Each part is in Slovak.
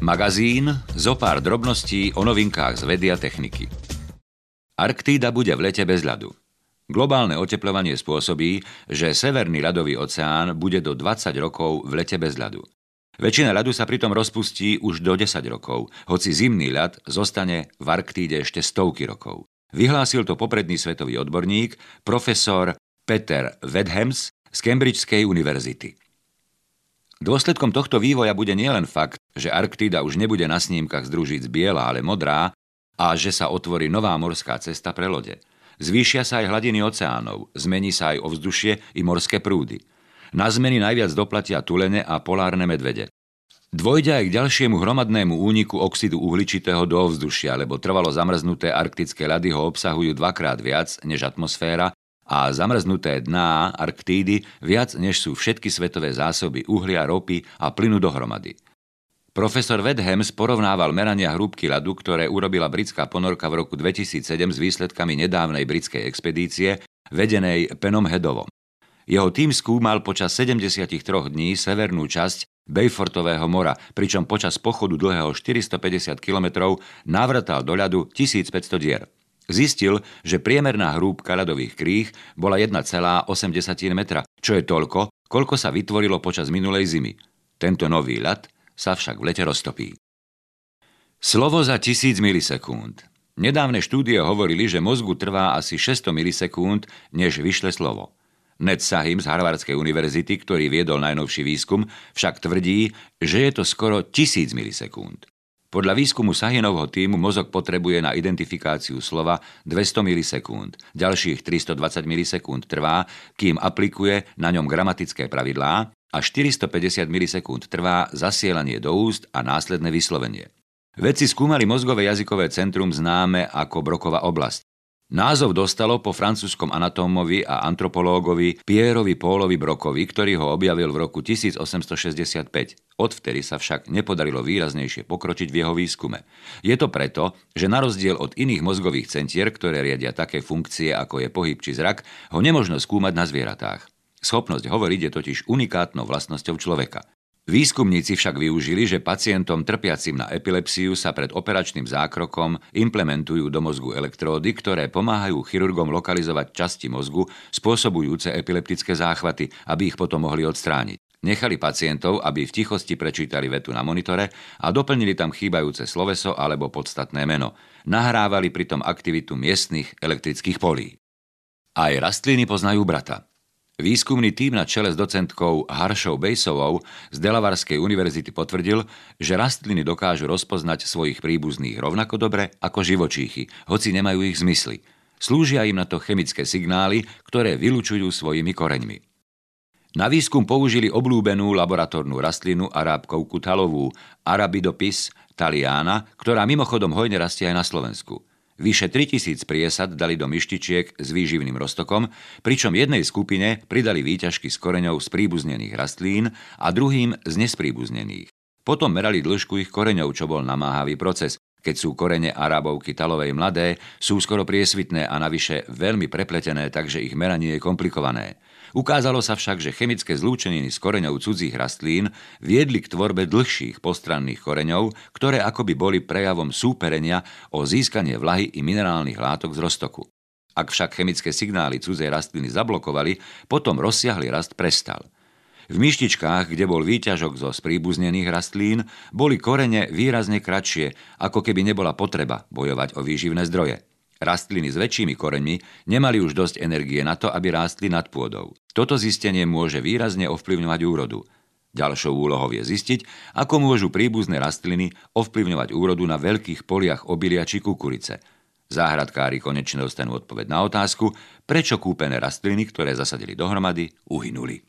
Magazín zopár drobností o novinkách z vedy a techniky. Arktída bude v lete bez ľadu. Globálne otepľovanie spôsobí, že Severný ľadový oceán bude do 20 rokov v lete bez ľadu. Väčšina ľadu sa pritom rozpustí už do 10 rokov, hoci zimný ľad zostane v Arktíde ešte stovky rokov. Vyhlásil to popredný svetový odborník, profesor Peter Wedhems z Cambridgeskej univerzity. Dôsledkom tohto vývoja bude nielen fakt, že Arktída už nebude na snímkach z družíc biela, ale modrá a že sa otvorí nová morská cesta pre lode. Zvýšia sa aj hladiny oceánov, zmení sa aj ovzdušie i morské prúdy. Na zmeny najviac doplatia tulene a polárne medvede. Dôjde aj k ďalšiemu hromadnému úniku oxidu uhličitého do ovzdušia, lebo trvalo zamrznuté arktické ľady ho obsahujú dvakrát viac než atmosféra a zamrznuté dná Arktídy viac než sú všetky svetové zásoby uhlia, ropy a plynu dohromady. Profesor Wedhems porovnával merania hrúbky ľadu, ktoré urobila britská ponorka v roku 2007 s výsledkami nedávnej britskej expedície vedenej Penom Headovom. Jeho tím skúmal počas 73 dní severnú časť Beaufortového mora, pričom počas pochodu dlhého 450 km navrtal do ľadu 1500 dier. Zistil, že priemerná hrúbka ľadových kríh bola 1,8 metra, čo je toľko, koľko sa vytvorilo počas minulej zimy. Tento nový ľad sa však v lete roztopí. Slovo za 1000 milisekúnd. Nedávne štúdie hovorili, že mozgu trvá asi 600 milisekúnd, než vyšle slovo. Ned Sahim z Harvardskej univerzity, ktorý viedol najnovší výskum, však tvrdí, že je to skoro 1000 milisekúnd. Podľa výskumu Sahinovho tímu mozog potrebuje na identifikáciu slova 200 milisekúnd. Ďalších 320 milisekúnd trvá, kým aplikuje na ňom gramatické pravidlá a 450 milisekúnd trvá zasielanie do úst a následné vyslovenie. Vedci skúmali mozgové jazykové centrum známe ako Brockova oblasť. Názov dostalo po francúzskom anatómovi a antropológovi Pierrovi Paulovi Brockovi, ktorý ho objavil v roku 1865. Odvtedy sa však nepodarilo výraznejšie pokročiť v jeho výskume. Je to preto, že na rozdiel od iných mozgových centier, ktoré riadia také funkcie ako je pohyb či zrak, ho nemožno skúmať na zvieratách. Schopnosť hovoriť je totiž unikátnou vlastnosťou človeka. Výskumníci však využili, že pacientom trpiacim na epilepsiu sa pred operačným zákrokom implementujú do mozgu elektródy, ktoré pomáhajú chirurgom lokalizovať časti mozgu spôsobujúce epileptické záchvaty, aby ich potom mohli odstrániť. Nechali pacientov, aby v tichosti prečítali vetu na monitore a doplnili tam chýbajúce sloveso alebo podstatné meno. Nahrávali pritom aktivitu miestnych elektrických polí. Aj rastliny poznajú brata. Výskumný tím na čele s docentkou Harshou Basovou z Delawarskej univerzity potvrdil, že rastliny dokážu rozpoznať svojich príbuzných rovnako dobre ako živočíchy, hoci nemajú ich zmysly. Slúžia im na to chemické signály, ktoré vylučujú svojimi koreňmi. Na výskum použili obľúbenú laboratórnu rastlinu arábkovku talovú Arabidopis thaliana, ktorá mimochodom hojne rastie aj na Slovensku. Vyše 3000 priesad dali do myštičiek s výživným roztokom, pričom jednej skupine pridali výťažky z koreňov z príbuznených rastlín a druhým z nespríbuznených. Potom merali dĺžku ich koreňov, čo bol namáhavý proces. Keď sú korene arábovky talovej mladé, sú skoro priesvitné a navyše veľmi prepletené, takže ich meranie je komplikované. Ukázalo sa však, že chemické zlúčeniny z koreňov cudzích rastlín viedli k tvorbe dlhších postranných koreňov, ktoré akoby boli prejavom súperenia o získanie vlahy i minerálnych látok z roztoku. Ak však chemické signály cudzej rastliny zablokovali, potom rozsiahly rast prestal. V myštičkách, kde bol výťažok zo spríbuznených rastlín, boli korene výrazne kratšie, ako keby nebola potreba bojovať o výživné zdroje. Rastliny s väčšími koreňmi nemali už dosť energie na to, aby rástli nad pôdou. Toto zistenie môže výrazne ovplyvňovať úrodu. Ďalšou úlohou je zistiť, ako môžu príbuzné rastliny ovplyvňovať úrodu na veľkých poliach obilia či kukurice. Záhradkári konečne dostanú odpoveď na otázku, prečo kúpené rastliny, ktoré zasadili dohromady, uhynuli.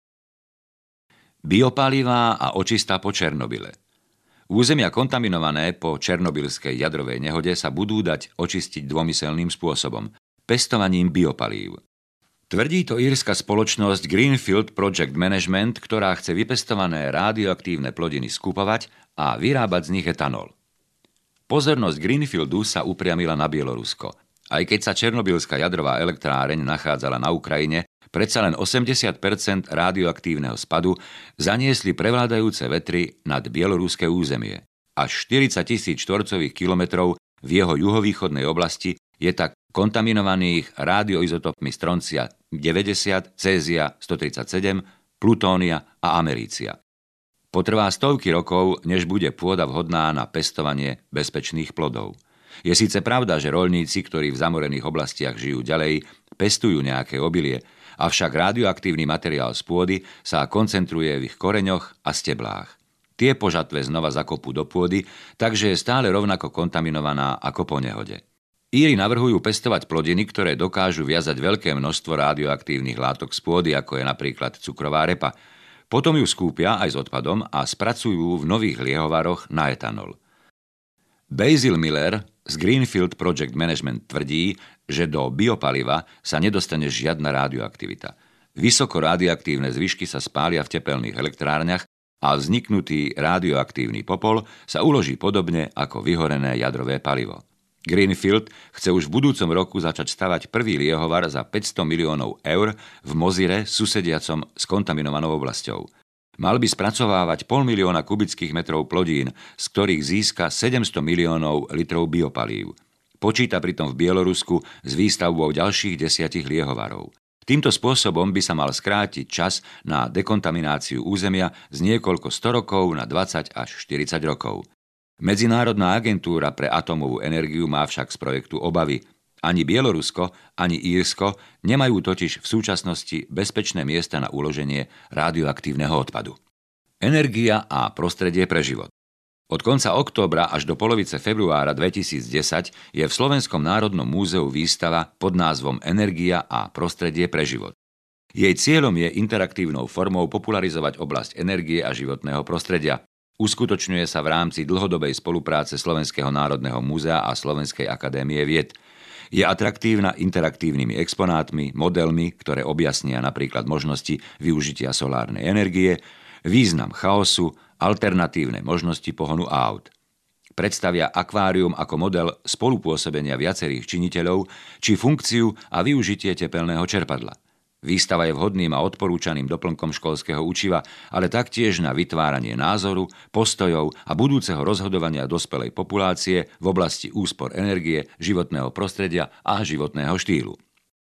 Biopalivá a očistá po Černobyle. Územia kontaminované po černobylskej jadrovej nehode sa budú dať očistiť dvomyselným spôsobom – pestovaním biopalív. Tvrdí to írska spoločnosť Greenfield Project Management, ktorá chce vypestované radioaktívne plodiny skupovať a vyrábať z nich etanol. Pozornosť Greenfieldu sa upriamila na Bielorusko. Aj keď sa černobylská jadrová elektráreň nachádzala na Ukrajine, predsa len 80% radioaktívneho spadu zaniesli prevládajúce vetry nad bieloruské územie. Až 40 000 štvorcových kilometrov v jeho juhovýchodnej oblasti je tak kontaminovaných rádioizotopmi stroncia 90, cézia 137, plutónia a americia. Potrvá stovky rokov, než bude pôda vhodná na pestovanie bezpečných plodov. Je síce pravda, že roľníci, ktorí v zamorených oblastiach žijú ďalej, pestujú nejaké obilie, avšak radioaktívny materiál z pôdy sa koncentruje v ich koreňoch a steblách. Tie po žatve znova zakopú do pôdy, takže je stále rovnako kontaminovaná ako po nehode. Íri navrhujú pestovať plodiny, ktoré dokážu viazať veľké množstvo radioaktívnych látok z pôdy, ako je napríklad cukrová repa. Potom ju skúpia aj s odpadom a spracujú v nových liehovaroch na etanol. Basil Miller z Greenfield Project Management tvrdí, že do biopaliva sa nedostane žiadna radioaktivita. Vysoko radioaktívne zvyšky sa spália v tepelných elektrárniach a vzniknutý radioaktívny popol sa uloží podobne ako vyhorené jadrové palivo. Greenfield chce už v budúcom roku začať stavať prvý liehovar za 500 miliónov eur v Mozire susediacom s kontaminovanou oblasťou. Mal by spracovávať 500 000 kubických metrov plodín, z ktorých získa 700 miliónov litrov biopalív. Počíta pritom v Bielorusku s výstavbou ďalších 10 liehovarov. Týmto spôsobom by sa mal skrátiť čas na dekontamináciu územia z niekoľko 100 rokov na 20 až 40 rokov. Medzinárodná agentúra pre atómovú energiu má však z projektu obavy. Ani Bielorusko, ani Írsko nemajú totiž v súčasnosti bezpečné miesta na uloženie radioaktívneho odpadu. Energia a prostredie pre život. Od konca októbra až do polovice februára 2010 je v Slovenskom národnom múzeu výstava pod názvom Energia a prostredie pre život. Jej cieľom je interaktívnou formou popularizovať oblasť energie a životného prostredia. Uskutočňuje sa v rámci dlhodobej spolupráce Slovenského národného múzea a Slovenskej akadémie vied. Je atraktívna interaktívnymi exponátmi, modelmi, ktoré objasnia napríklad možnosti využitia solárnej energie, význam chaosu, alternatívne možnosti pohonu aut. Predstavia akvárium ako model spolupôsobenia viacerých činiteľov či funkciu a využitie tepelného čerpadla. Výstava je vhodným a odporúčaným doplnkom školského učiva, ale taktiež na vytváranie názoru, postojov a budúceho rozhodovania dospelej populácie v oblasti úspor energie, životného prostredia a životného štýlu.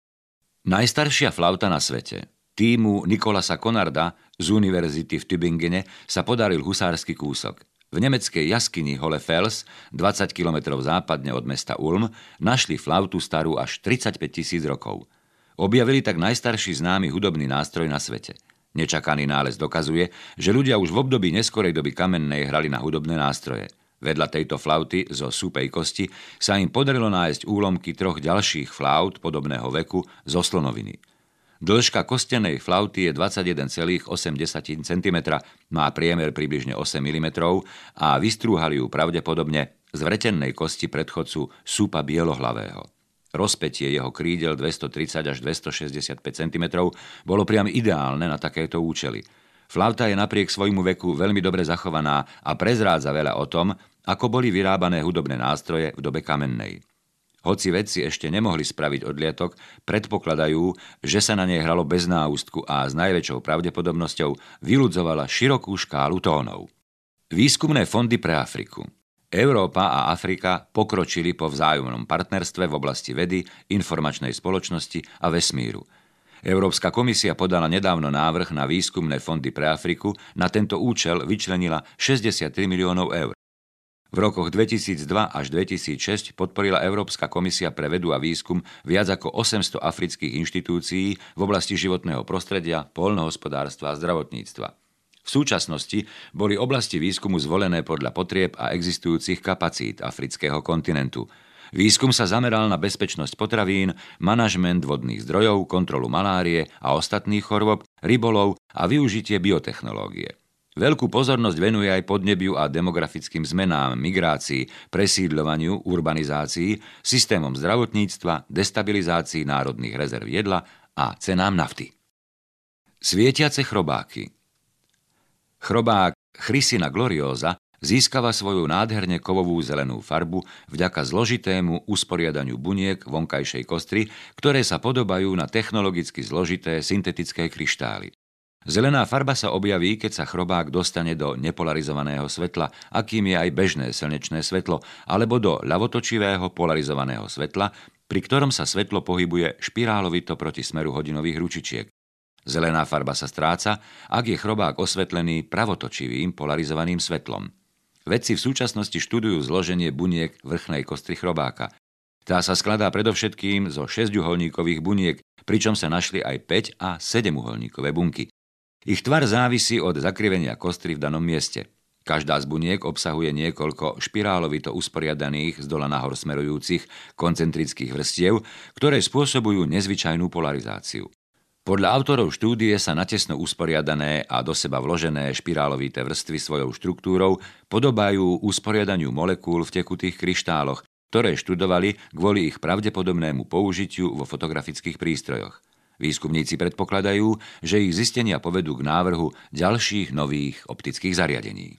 Najstaršia flauta na svete. Týmu Nikolasa Konarda z univerzity v Tübingene sa podaril husársky kúsok. V nemeckej jaskyni Hohlefels, 20 km západne od mesta Ulm, našli flautu starú až 35 000 rokov. Objavili tak najstarší známy hudobný nástroj na svete. Nečakaný nález dokazuje, že ľudia už v období neskorej doby kamennej hrali na hudobné nástroje. Vedľa tejto flauty zo súpej kosti sa im podarilo nájsť úlomky 3 ďalších flaut podobného veku zo slonoviny. Dĺžka kostenej flauty je 21,8 cm, má priemer približne 8 mm a vystrúhali ju pravdepodobne z vretennej kosti predchodcu súpa bielohlavého. Rozpätie jeho krídel 230 až 265 cm bolo priam ideálne na takéto účely. Flauta je napriek svojmu veku veľmi dobre zachovaná a prezrádza veľa o tom, ako boli vyrábané hudobné nástroje v dobe kamennej. Hoci vedci ešte nemohli spraviť odliatok, predpokladajú, že sa na nej hralo bez náustku a s najväčšou pravdepodobnosťou vyľudzovala širokú škálu tónov. Výskumné fondy pre Afriku. Európa a Afrika pokročili po vzájomnom partnerstve v oblasti vedy, informačnej spoločnosti a vesmíru. Európska komisia podala nedávno návrh na výskumné fondy pre Afriku, na tento účel vyčlenila 63 miliónov eur. V rokoch 2002 až 2006 podporila Európska komisia pre vedu a výskum viac ako 800 afrických inštitúcií v oblasti životného prostredia, poľnohospodárstva a zdravotníctva. V súčasnosti boli oblasti výskumu zvolené podľa potrieb a existujúcich kapacít afrického kontinentu. Výskum sa zameral na bezpečnosť potravín, manažment vodných zdrojov, kontrolu malárie a ostatných chorôb, rybolov a využitie biotechnológie. Veľkú pozornosť venuje aj podnebiu a demografickým zmenám, migrácii, presídľovaniu, urbanizácii, systémom zdravotníctva, destabilizácii národných rezerv jedla a cenám nafty. Svietiace chrobáky. Chrobák Chrysina gloriosa získava svoju nádherne kovovú zelenú farbu vďaka zložitému usporiadaniu buniek vonkajšej kostry, ktoré sa podobajú na technologicky zložité syntetické kryštály. Zelená farba sa objaví, keď sa chrobák dostane do nepolarizovaného svetla, akým je aj bežné slnečné svetlo, alebo do ľavotočivého polarizovaného svetla, pri ktorom sa svetlo pohybuje špirálovito proti smeru hodinových ručičiek. Zelená farba sa stráca, ak je chrobák osvetlený pravotočivým polarizovaným svetlom. Vedci v súčasnosti študujú zloženie buniek vrchnej kostry chrobáka. Tá sa skladá predovšetkým zo 6-uholníkových buniek, pričom sa našli aj 5- a 7-uholníkové bunky. Ich tvar závisí od zakrivenia kostry v danom mieste. Každá z buniek obsahuje niekoľko špirálovito usporiadaných zdola nahor smerujúcich koncentrických vrstiev, ktoré spôsobujú nezvyčajnú polarizáciu. Podľa autorov štúdie sa natesno usporiadané a do seba vložené špirálovité vrstvy svojou štruktúrou podobajú usporiadaniu molekúl v tekutých kryštáloch, ktoré študovali kvôli ich pravdepodobnému použitiu vo fotografických prístrojoch. Výskumníci predpokladajú, že ich zistenia povedú k návrhu ďalších nových optických zariadení.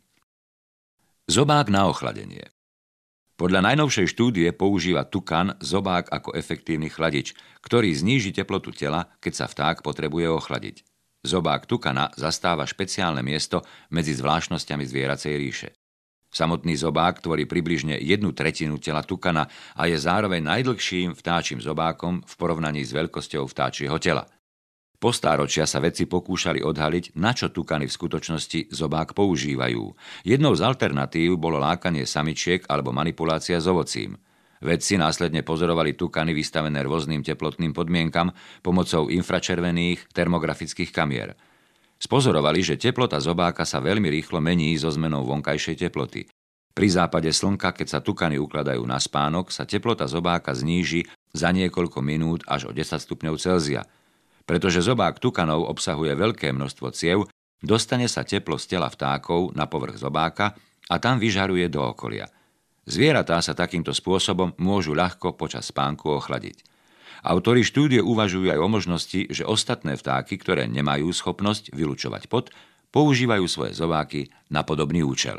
Zobák na ochladenie. Podľa najnovšej štúdie používa tukan zobák ako efektívny chladič, ktorý zníži teplotu tela, keď sa vták potrebuje ochladiť. Zobák tukana zastáva špeciálne miesto medzi zvláštnosťami zvieracej ríše. Samotný zobák tvorí približne 1/3 tela tukana a je zároveň najdlhším vtáčim zobákom v porovnaní s veľkosťou vtáčieho tela. Po stáročia sa vedci pokúšali odhaliť, na čo tukany v skutočnosti zobák používajú. Jednou z alternatív bolo lákanie samičiek alebo manipulácia s ovocím. Vedci následne pozorovali tukany vystavené rôznym teplotným podmienkam pomocou infračervených termografických kamier. Spozorovali, že teplota zobáka sa veľmi rýchlo mení so zmenou vonkajšej teploty. Pri západe slnka, keď sa tukany ukladajú na spánok, sa teplota zobáka zníži za niekoľko minút až o 10 stupňov Celzia. Pretože zobák tukanov obsahuje veľké množstvo ciev, dostane sa teplo z tela vtákov na povrch zobáka a tam vyžaruje do okolia. Zvieratá sa takýmto spôsobom môžu ľahko počas spánku ochladiť. Autori štúdie uvažujú aj o možnosti, že ostatné vtáky, ktoré nemajú schopnosť vylučovať pot, používajú svoje zobáky na podobný účel.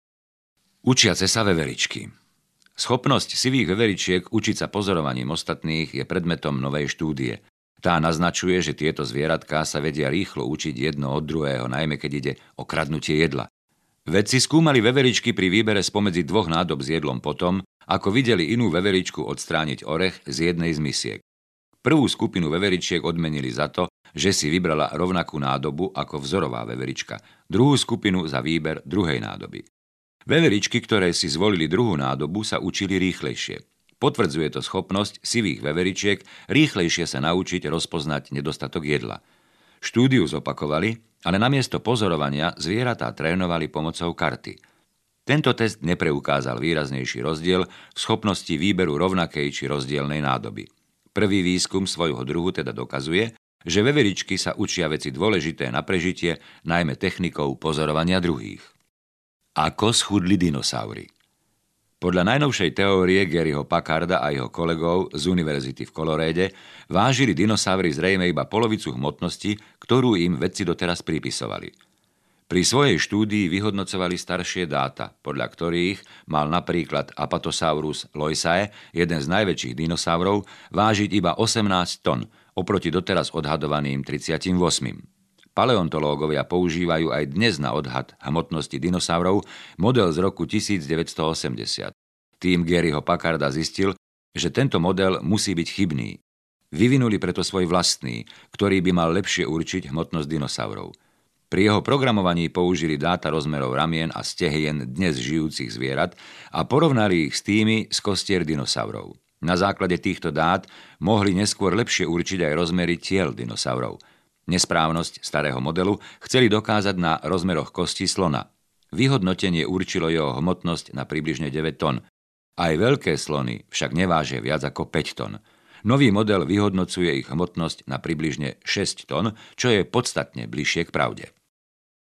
Učiace sa veveričky. Schopnosť sivých veveričiek učiť sa pozorovaním ostatných je predmetom novej štúdie. Tá naznačuje, že tieto zvieratká sa vedia rýchlo učiť jedno od druhého, najmä keď ide o kradnutie jedla. Vedci skúmali veveričky pri výbere spomedzi 2 nádob s jedlom potom, ako videli inú veveričku odstrániť orech z jednej z misiek. Prvú skupinu veveričiek odmenili za to, že si vybrala rovnakú nádobu ako vzorová veverička, druhú skupinu za výber druhej nádoby. Veveričky, ktoré si zvolili druhú nádobu, sa učili rýchlejšie. Potvrdzuje to schopnosť sivých veveričiek rýchlejšie sa naučiť rozpoznať nedostatok jedla. Štúdiu zopakovali, ale namiesto pozorovania zvieratá trénovali pomocou karty. Tento test nepreukázal výraznejší rozdiel v schopnosti výberu rovnakej či rozdielnej nádoby. Prvý výskum svojho druhu teda dokazuje, že veveričky sa učia veci dôležité na prežitie, najmä technikou pozorovania druhých. Ako schudli dinosaury? Podľa najnovšej teórie Garyho Packarda a jeho kolegov z univerzity v Coloréde vážili dinosaury zrejme iba polovicu hmotnosti, ktorú im vedci doteraz pripisovali. Pri svojej štúdii vyhodnocovali staršie dáta, podľa ktorých mal napríklad Apatosaurus loisae, jeden z najväčších dinosaurov, vážiť iba 18 tón, oproti doteraz odhadovaným 38. Paleontológovia používajú aj dnes na odhad hmotnosti dinosaurov model z roku 1980. Tým Garyho Packarda zistil, že tento model musí byť chybný. Vyvinuli preto svoj vlastný, ktorý by mal lepšie určiť hmotnosť dinosaurov. Pri jeho programovaní použili dáta rozmerov ramien a stehien dnes žijúcich zvierat a porovnali ich s tými z kostier dinosaurov. Na základe týchto dát mohli neskôr lepšie určiť aj rozmery tiel dinosaurov. Nesprávnosť starého modelu chceli dokázať na rozmeroch kosti slona. Vyhodnotenie určilo jeho hmotnosť na približne 9 tón. Aj veľké slony však nevážia viac ako 5 tón. Nový model vyhodnocuje ich hmotnosť na približne 6 tón, čo je podstatne bližšie k pravde.